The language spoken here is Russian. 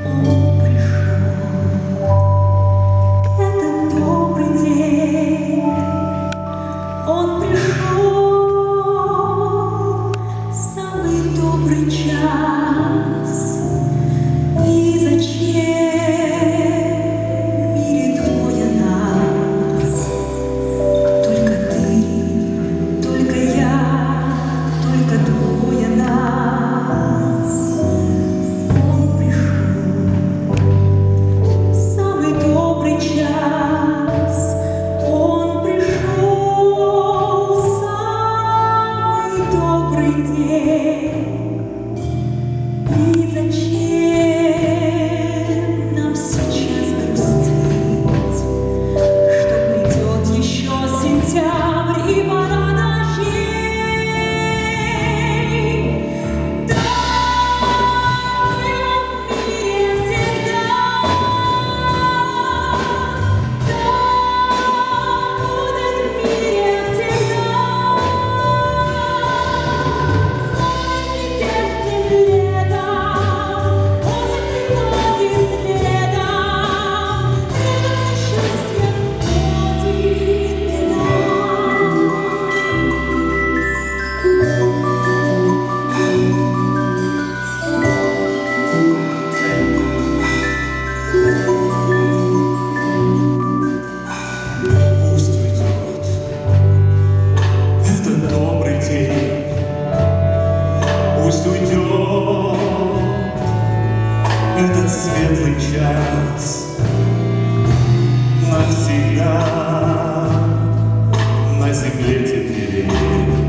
Он пришел, самый добрый час. И зачем в мире двое нас? Только ты, только я, только двое нас. Он пришел, самый добрый час. Он пришел, самый добрый день. И зачем нам сейчас грустить, что придет еще сентябрь и пора дождей? Да, в мире всегда, да, будет в мире всегда. Летит летом, осень приходит следом, рядом со счастьем ходит беда. Пусть уйдет этот добрый день, пусть уйдет этот светлый час навсегда на земле теплее.